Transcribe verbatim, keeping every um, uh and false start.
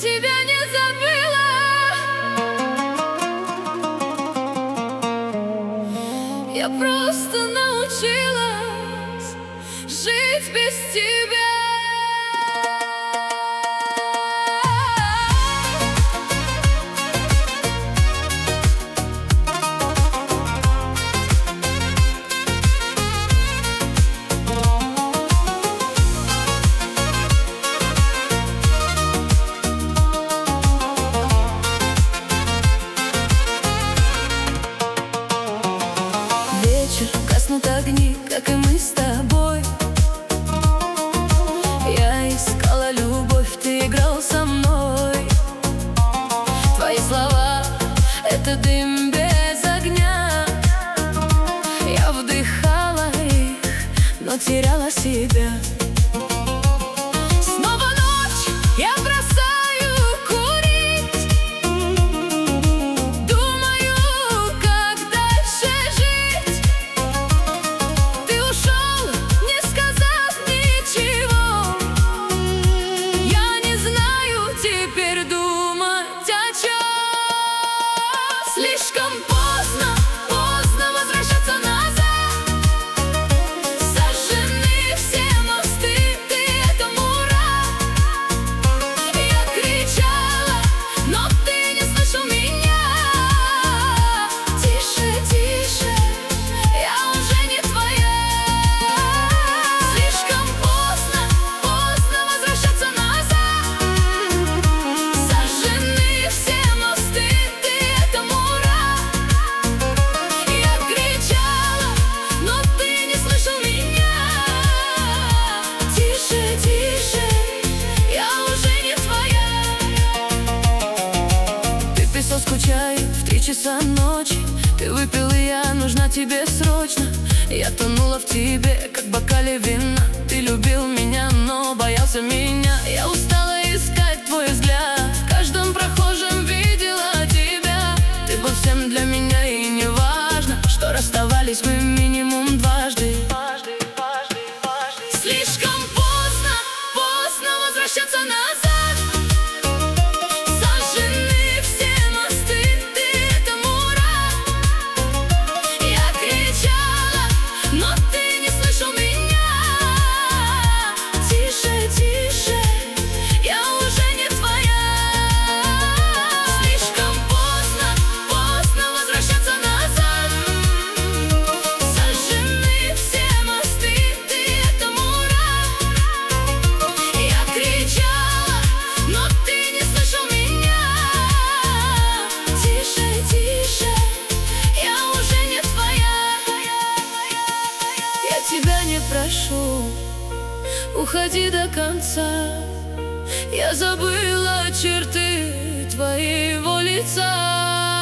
тебя не забыла. Я просто научилась жить без тебя. Гаснут огни, как и мы с тобой. Я искала любовь, ты играл со мной. Твои слова — это дым без огня. Я вдыхала их, но теряла себя. Снова ночь, я бросаю курить. Думаю, как дальше жить. Ты ушел, не сказав ничего. Я не знаю теперь думать о чем. Слишком поздно, поздно возвращаться назад. Сожжены все мосты, ты этому рад. Я кричала, но ты не слышал меня. Тише, тише, я уже не твоя. Слишком поздно, поздно возвращаться назад. Сожжены все мосты, ты этому рад. Я кричала, но ты не слышал меня. Тише, тише, я уже не твоя. Ты писал, скучаю в три часа ночи. Ты выпил, и я нужна тебе срочно. Я тонула в тебе, как в бокале вина. Ты любил меня, но боялся меня. Я устала искать твой взгляд. В каждом прохожем видела тебя. Ты был всем для меня, и не важно, что расставались мы минимум дважды. Слишком поздно, поздно возвращаться назад. Сожжены все мосты, ты этому рад. Я кричала, но ты не слышал меня. Тише, тише, я уже не твоя. Слишком поздно, поздно возвращаться назад. Сожжены все мосты, ты этому рад. Я кричала, но ты не слышал меня. Тише, тише, я уже не твоя. Я тебя не прошу, уходи до конца. Я забыла черты твоего лица.